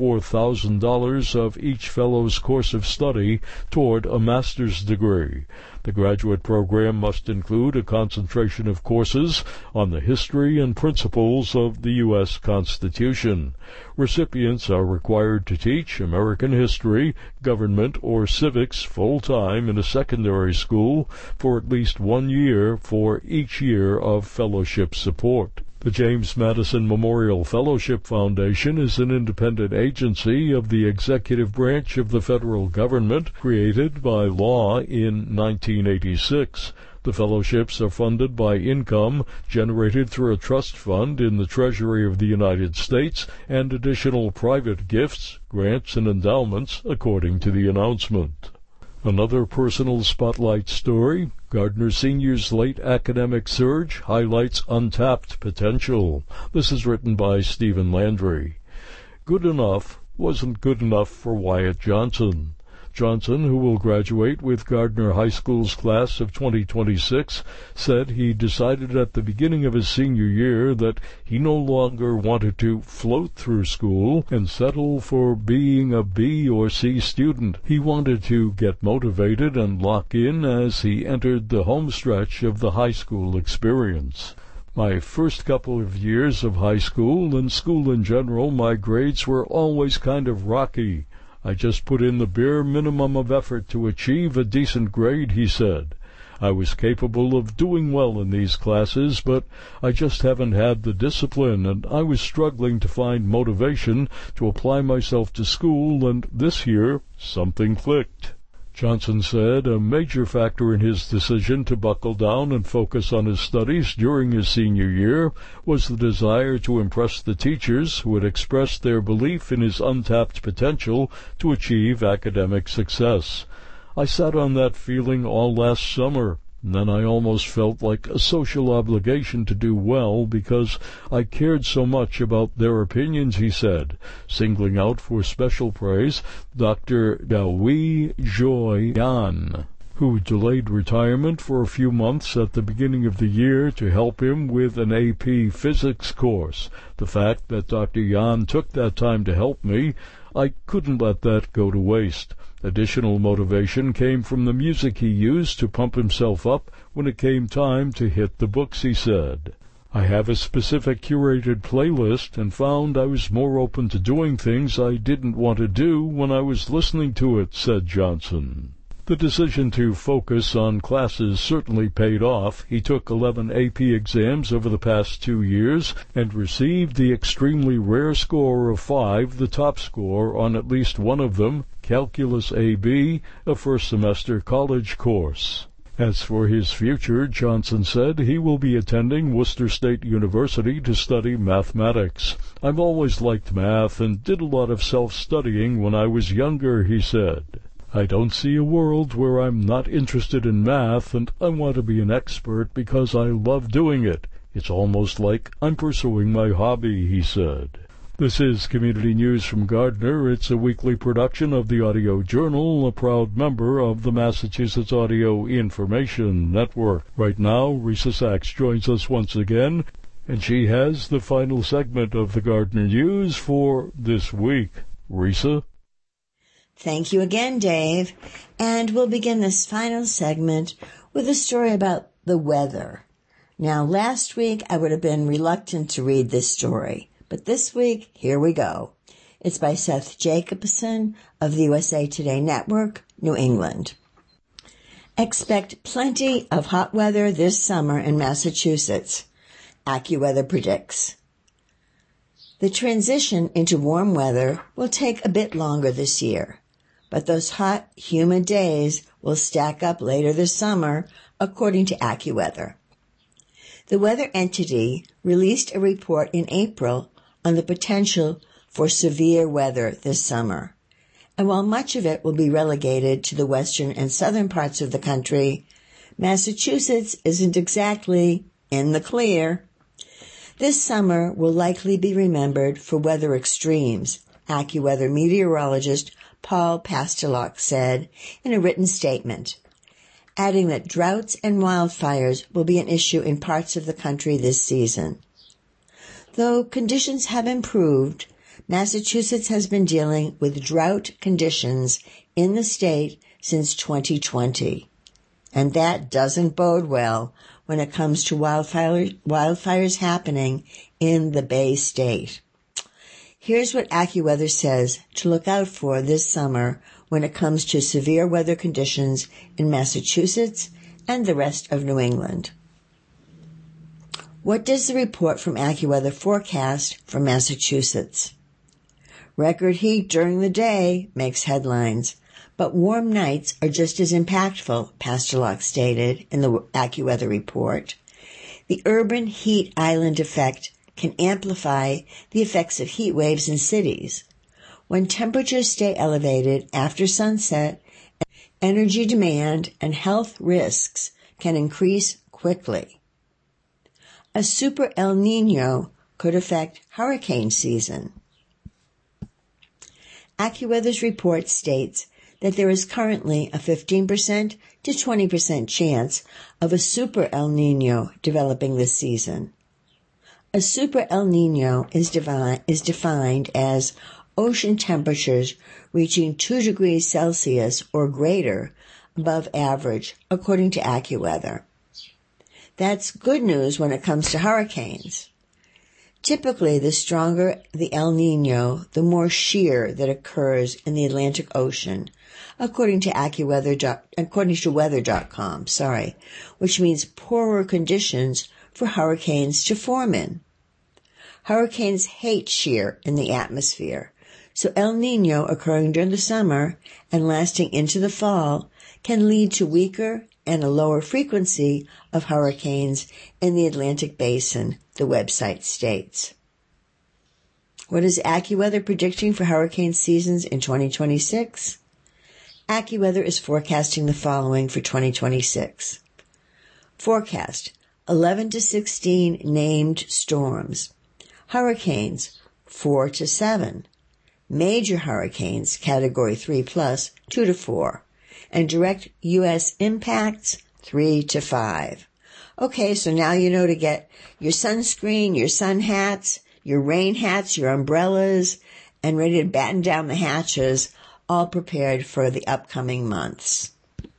$24,000 of each fellow's course of study toward a master's degree. The graduate program must include a concentration of courses on the history and principles of the U.S. Constitution. Recipients are required to teach American history, government, or civics full-time in a secondary school for at least 1 year for each year of fellowship support. The James Madison Memorial Fellowship Foundation is an independent agency of the executive branch of the federal government, created by law in 1986. The fellowships are funded by income generated through a trust fund in the Treasury of the United States and additional private gifts, grants, and endowments, according to the announcement. Another personal spotlight story. Gardner Senior's late academic surge highlights untapped potential. This is written by Stephen Landry. Good enough wasn't good enough for Wyatt Johnson. Johnson, who will graduate with Gardner High School's class of 2026, said he decided at the beginning of his senior year that he no longer wanted to float through school and settle for being a B or C student. He wanted to get motivated and lock in as he entered the home stretch of the high school experience. My first couple of years of high school and school in general, my grades were always kind of rocky. I just put in the bare minimum of effort to achieve a decent grade, he said. I was capable of doing well in these classes, but I just haven't had the discipline, and I was struggling to find motivation to apply myself to school, and this year something clicked. Johnson said a major factor in his decision to buckle down and focus on his studies during his senior year was the desire to impress the teachers who had expressed their belief in his untapped potential to achieve academic success. I sat on that feeling all last summer, and then I almost felt like a social obligation to do well because I cared so much about their opinions, he said, singling out for special praise Dr. Gawi Joy Yan, who delayed retirement for a few months at the beginning of the year to help him with an AP physics course. The fact that Dr. Yan took that time to help me, I couldn't let that go to waste. Additional motivation came from the music he used to pump himself up when it came time to hit the books, he said. I have a specific curated playlist and found I was more open to doing things I didn't want to do when I was listening to it, said Johnson. The decision to focus on classes certainly paid off. He took 11 AP exams over the past 2 years and received the extremely rare score of 5, the top score on at least one of them, Calculus AB, a first-semester college course. As for his future, Johnson said he will be attending Worcester State University to study mathematics. I've always liked math and did a lot of self-studying when I was younger, he said. I don't see a world where I'm not interested in math, and I want to be an expert because I love doing it. It's almost like I'm pursuing my hobby, he said. This is Community News from Gardner. It's a weekly production of the Audio Journal, a proud member of the Massachusetts Audio Information Network. Right now, Risa Sachs joins us once again, and she has the final segment of the Gardner News for this week. Risa? Thank you again, Dave. And we'll begin this final segment with a story about the weather. Now, last week I would have been reluctant to read this story, but this week, here we go. It's by Seth Jacobson of the USA Today Network, New England. Expect plenty of hot weather this summer in Massachusetts, AccuWeather predicts. The transition into warm weather will take a bit longer this year, but those hot, humid days will stack up later this summer, according to AccuWeather. The weather entity released a report in April on the potential for severe weather this summer. And while much of it will be relegated to the western and southern parts of the country, Massachusetts isn't exactly in the clear. This summer will likely be remembered for weather extremes, AccuWeather meteorologist Paul Pastelok said in a written statement, adding that droughts and wildfires will be an issue in parts of the country this season. Though conditions have improved, Massachusetts has been dealing with drought conditions in the state since 2020, and that doesn't bode well when it comes to wildfires happening in the Bay State. Here's what AccuWeather says to look out for this summer when it comes to severe weather conditions in Massachusetts and the rest of New England. What does the report from AccuWeather forecast for Massachusetts? Record heat during the day makes headlines, but warm nights are just as impactful, Pastelok stated in the AccuWeather report. The urban heat island effect can amplify the effects of heat waves in cities. When temperatures stay elevated after sunset, energy demand and health risks can increase quickly. A super El Niño could affect hurricane season. AccuWeather's report states that there is currently a 15% to 20% chance of a super El Niño developing this season. A super El Niño is defined as ocean temperatures reaching 2 degrees Celsius or greater above average, according to AccuWeather. That's good news when it comes to hurricanes. Typically, the stronger the El Niño, the more shear that occurs in the Atlantic Ocean, according to weather.com, which means poorer conditions for hurricanes to form in. Hurricanes hate shear in the atmosphere, so El Niño occurring during the summer and lasting into the fall can lead to weaker and a lower frequency of hurricanes in the Atlantic Basin, the website states. What is AccuWeather predicting for hurricane seasons in 2026? AccuWeather is forecasting the following for 2026. Forecast: 11 to 16 named storms. Hurricanes, 4 to 7. Major hurricanes, Category 3 plus, 2 to 4. And direct U.S. impacts, 3 to 5. Okay, so now you know to get your sunscreen, your sun hats, your rain hats, your umbrellas, and ready to batten down the hatches, all prepared for the upcoming months.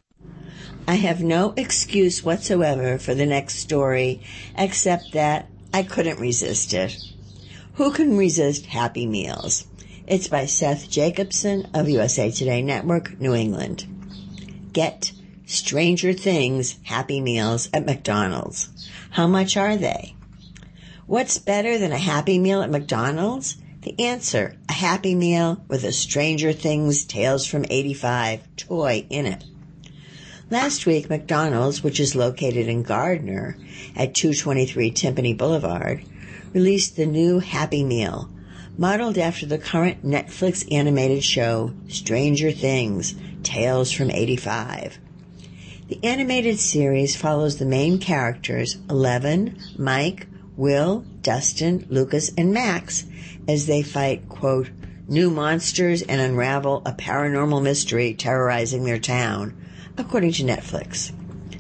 I have no excuse whatsoever for the next story, except that I couldn't resist it. Who can resist Happy Meals? It's by Seth Jacobson of USA Today Network, New England. Get Stranger Things Happy Meals at McDonald's. How much are they? What's better than a Happy Meal at McDonald's? The answer, a Happy Meal with a Stranger Things Tales from 85 toy in it. Last week, McDonald's, which is located in Gardner at 223 Timpani Boulevard, released the new Happy Meal, modeled after the current Netflix animated show Stranger Things Tales from 85. The animated series follows the main characters, Eleven, Mike, Will, Dustin, Lucas, and Max, as they fight, quote, new monsters and unravel a paranormal mystery terrorizing their town, according to Netflix.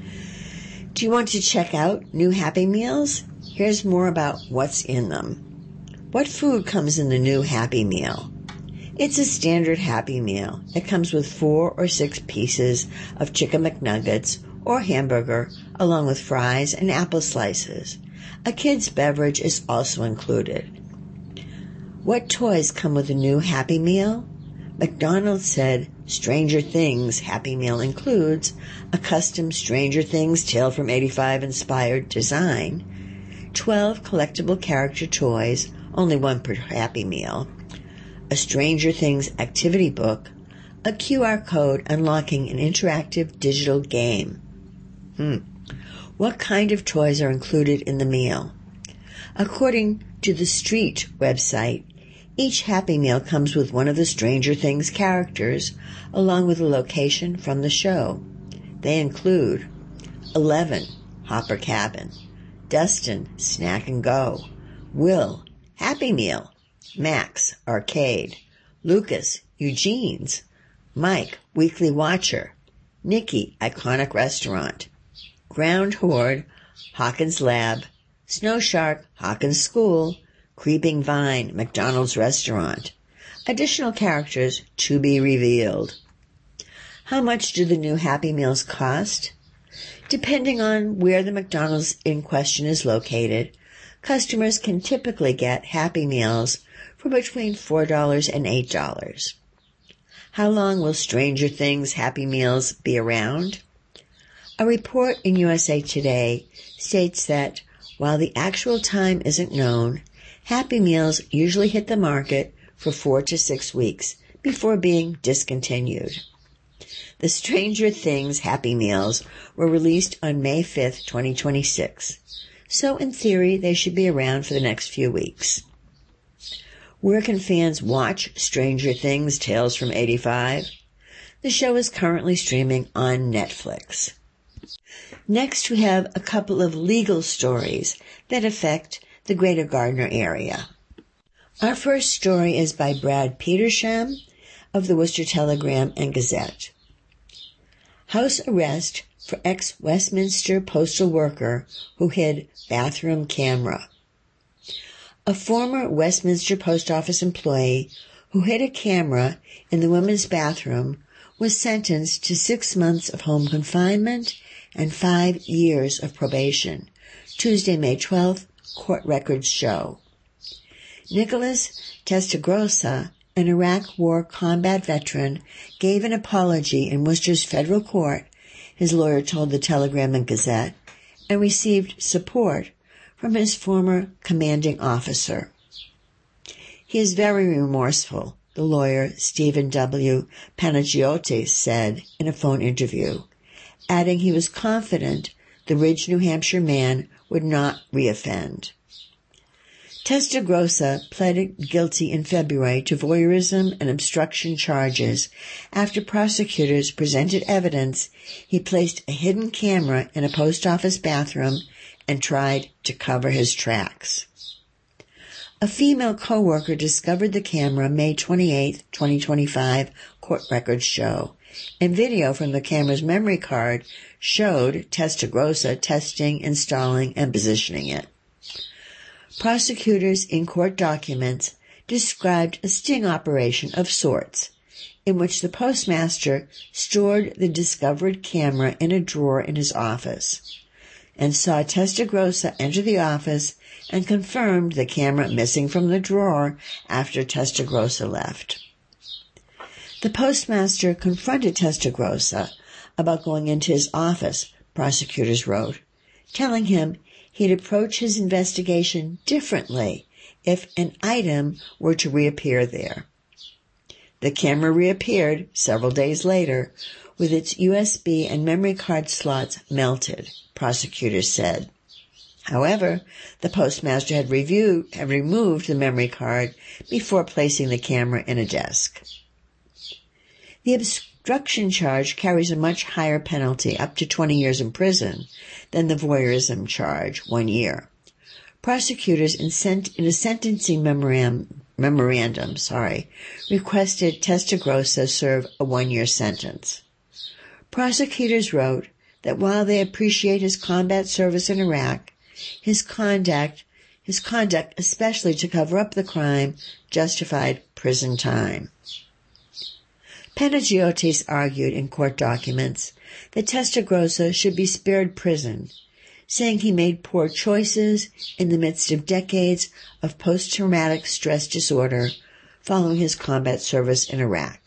Do you want to check out new Happy Meals? Here's more about what's in them. What food comes in the new Happy Meal? It's a standard Happy Meal. It comes with 4 or 6 pieces of Chicken McNuggets or hamburger, along with fries and apple slices. A kid's beverage is also included. What toys come with the new Happy Meal? McDonald's said Stranger Things Happy Meal includes a custom Stranger Things Tale from 85 inspired design, 12 collectible character toys, only 1 per Happy Meal, a Stranger Things activity book, a QR code unlocking an interactive digital game. What kind of toys are included in the meal? According to the Street website, each Happy Meal comes with one of the Stranger Things characters, along with a location from the show. They include Eleven, Hopper Cabin, Dustin, Snack and Go, Will, Happy Meal, Max, Arcade, Lucas, Eugene's, Mike, Weekly Watcher, Nikki, Iconic Restaurant, Ground Horde, Hawkins Lab, Snow Shark, Hawkins School, Creeping Vine, McDonald's Restaurant. Additional characters to be revealed. How much do the new Happy Meals cost? Depending on where the McDonald's in question is located, customers can typically get Happy Meals for between $4 and $8. How long will Stranger Things Happy Meals be around? A report in USA Today states that while the actual time isn't known, Happy Meals usually hit the market for 4 to 6 weeks before being discontinued. The Stranger Things Happy Meals were released on May 5th, 2026, so in theory they should be around for the next few weeks. Where can fans watch Stranger Things Tales from 85? The show is currently streaming on Netflix. Next, we have a couple of legal stories that affect the Greater Gardner area. Our first story is by Brad Petersham of the Worcester Telegram and Gazette. House arrest for ex-Westminster postal worker who hid bathroom camera. A former Westminster Post Office employee who hid a camera in the women's bathroom was sentenced to 6 months of home confinement and 5 years of probation. Tuesday, May 12th, court records show. Nicholas Testagrossa, an Iraq War combat veteran, gave an apology in Worcester's federal court, his lawyer told the Telegram and Gazette, and received support from his former commanding officer. He is very remorseful, the lawyer Stephen W. Panagiotis said in a phone interview, adding he was confident the Ridge, New Hampshire man would not reoffend. Testagrossa pleaded guilty in February to voyeurism and obstruction charges after prosecutors presented evidence he placed a hidden camera in a post office bathroom and tried to cover his tracks. A female co-worker discovered the camera May 28, 2025, court records show, and video from the camera's memory card showed Testagrossa testing, installing, and positioning it. Prosecutors in court documents described a sting operation of sorts, in which the postmaster stored the discovered camera in a drawer in his office, and saw Testagrossa enter the office and confirmed the camera missing from the drawer after Testagrossa left. The postmaster confronted Testagrossa about going into his office, prosecutors wrote, telling him he'd approach his investigation differently if an item were to reappear there. The camera reappeared several days later with its USB and memory card slots melted, prosecutors said. However, the postmaster had removed the memory card before placing the camera in a desk. The obstruction charge carries a much higher penalty, up to 20 years in prison, than the voyeurism charge, 1 year. Prosecutors in a sentencing memorandum, requested Testagrossa serve a 1-year sentence. Prosecutors wrote that while they appreciate his combat service in Iraq, his conduct, especially to cover up the crime, justified prison time. Panagiotis argued in court documents that Testagrossa should be spared prison, saying he made poor choices in the midst of decades of post-traumatic stress disorder following his combat service in Iraq.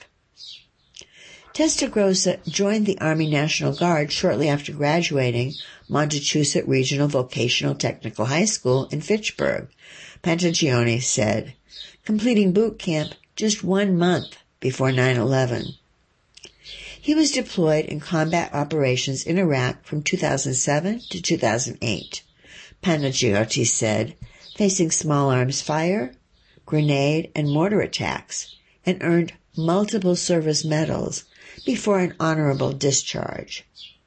Testagrossa joined the Army National Guard shortly after graduating Montechusett Regional Vocational Technical High School in Fitchburg, Panagiotis said, completing boot camp just 1 month before 9/11. He was deployed in combat operations in Iraq from 2007 to 2008, Panagiotis said, facing small arms fire, grenade, and mortar attacks, and earned multiple service medals before an honorable discharge.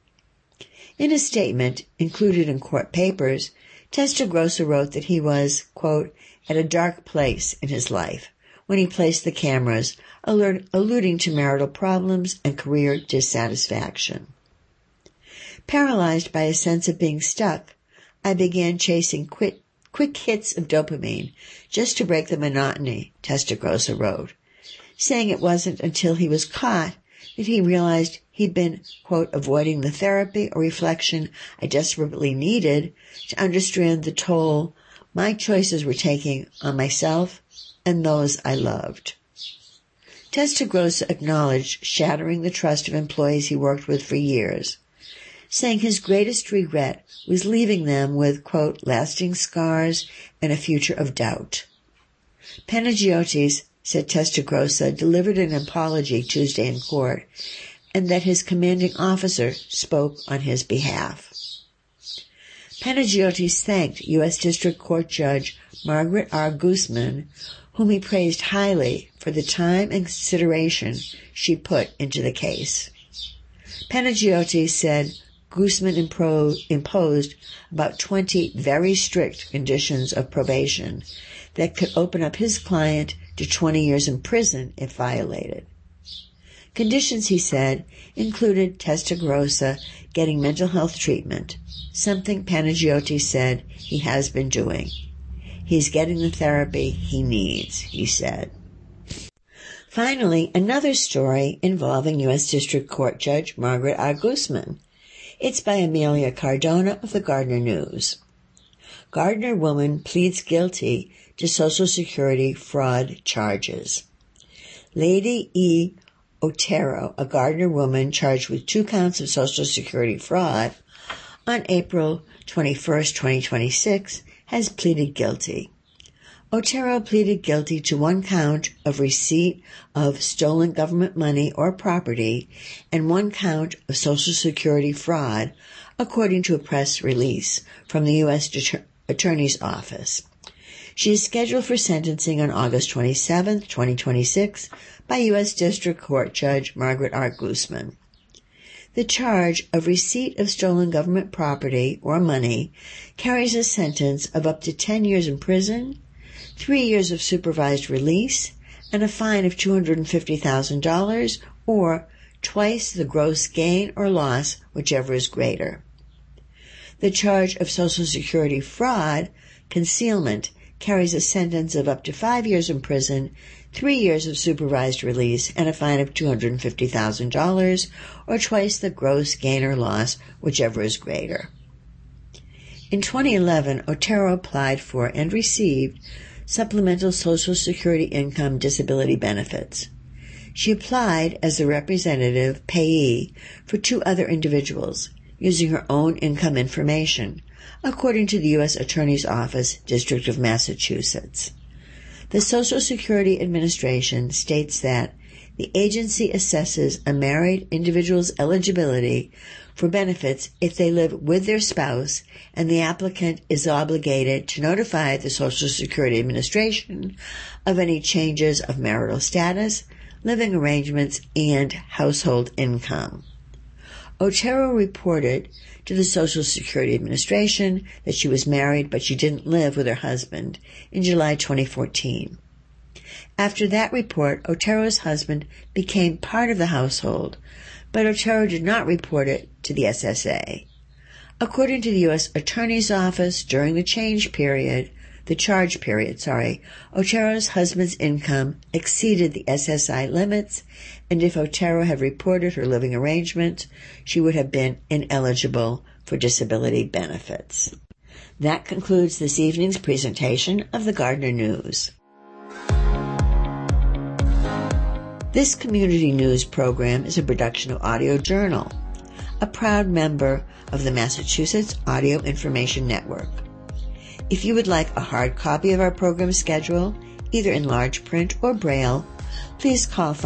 In a statement included in court papers, Testagrossa wrote that he was, quote, at a dark place in his life when he placed the cameras, alluding to marital problems and career dissatisfaction. Paralyzed by a sense of being stuck, I began chasing quick hits of dopamine just to break the monotony, Testagrossa wrote, saying it wasn't until he was caught that he realized he'd been, quote, avoiding the therapy or reflection I desperately needed to understand the toll my choices were taking on myself and those I loved. Testagrossa acknowledged shattering the trust of employees he worked with for years, saying his greatest regret was leaving them with, quote, lasting scars and a future of doubt. Panagiotis said Testagrossa delivered an apology Tuesday in court and that his commanding officer spoke on his behalf. Panagiotis thanked U.S. District Court Judge Margaret R. Guzman, whom he praised highly for the time and consideration she put into the case. Panagiotis said Guzman imposed about 20 very strict conditions of probation that could open up his client to 20 years in prison if violated. Conditions, he said, included Testa Rosa getting mental health treatment, something Panagiotis said he has been doing. He's getting the therapy he needs, he said. Finally, another story involving U.S. District Court Judge Margaret R. Guzman. It's by Amelia Cardona of the Gardner News. Gardner woman pleads guilty to Social Security fraud charges. Lady E. Otero, a Gardner woman charged with 2 counts of Social Security fraud, on April 21, 2026, has pleaded guilty. Otero pleaded guilty to 1 count of receipt of stolen government money or property and 1 count of Social Security fraud, according to a press release from the U.S. Attorney's Office. She is scheduled for sentencing on August 27, 2026, by U.S. District Court Judge Margaret R. Guzman. The charge of receipt of stolen government property or money carries a sentence of up to 10 years in prison, 3 years of supervised release, and a fine of $250,000 or twice the gross gain or loss, whichever is greater. The charge of Social Security fraud, concealment, carries a sentence of up to 5 years in prison, 3 years of supervised release, and a fine of $250,000 or twice the gross gain or loss, whichever is greater. In 2011, Otero applied for and received supplemental Social Security income disability benefits. She applied as the representative payee for 2 other individuals, using her own income information, according to the U.S. Attorney's Office, District of Massachusetts. The Social Security Administration states that the agency assesses a married individual's eligibility for benefits if they live with their spouse, and the applicant is obligated to notify the Social Security Administration of any changes of marital status, living arrangements, and household income. Otero reported to the Social Security Administration that she was married, but she didn't live with her husband in July 2014. After that report, Otero's husband became part of the household, but Otero did not report it to the SSA. According to the U.S. Attorney's Office, during the charge period, Otero's husband's income exceeded the SSI limits, and if Otero had reported her living arrangement, she would have been ineligible for disability benefits. That concludes this evening's presentation of the Gardner News. This community news program is a production of Audio Journal, a proud member of the Massachusetts Audio Information Network. If you would like a hard copy of our program schedule, either in large print or Braille, please call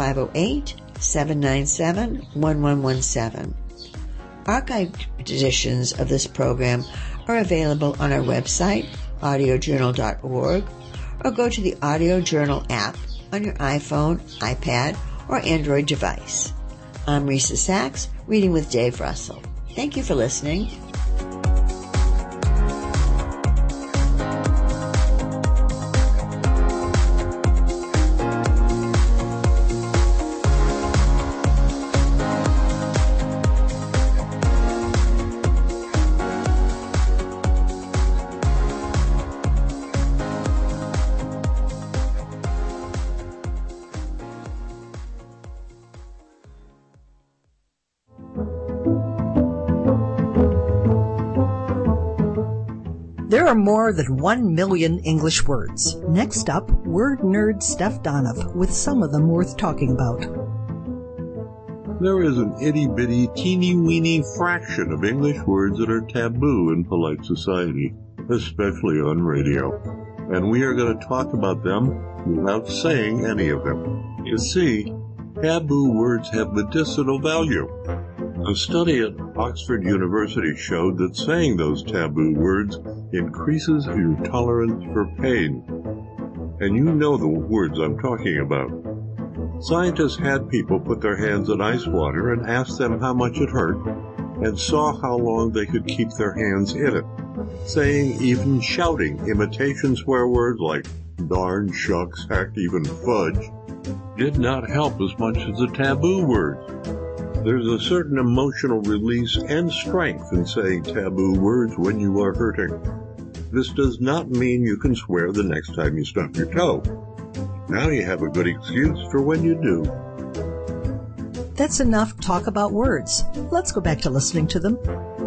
508-797-1117. Archived editions of this program are available on our website, audiojournal.org, or go to the Audio Journal app on your iPhone, iPad, or Android device. I'm Risa Sachs, reading with Dave Russell. Thank you for listening. There are more than 1 million English words. Next up, word nerd Steph Donoff with some of them worth talking about. There is an itty-bitty, teeny-weeny fraction of English words that are taboo in polite society, especially on radio. And we are going to talk about them without saying any of them. You see, taboo words have medicinal value. A study at Oxford University showed that saying those taboo words increases your tolerance for pain. And you know the words I'm talking about. Scientists had people put their hands in ice water and asked them how much it hurt, and saw how long they could keep their hands in it, saying, even shouting imitation swear words like darn, shucks, heck, even fudge, did not help as much as the taboo words. There's a certain emotional release and strength in saying taboo words when you are hurting. This does not mean you can swear the next time you stub your toe. Now you have a good excuse for when you do. That's enough talk about words. Let's go back to listening to them.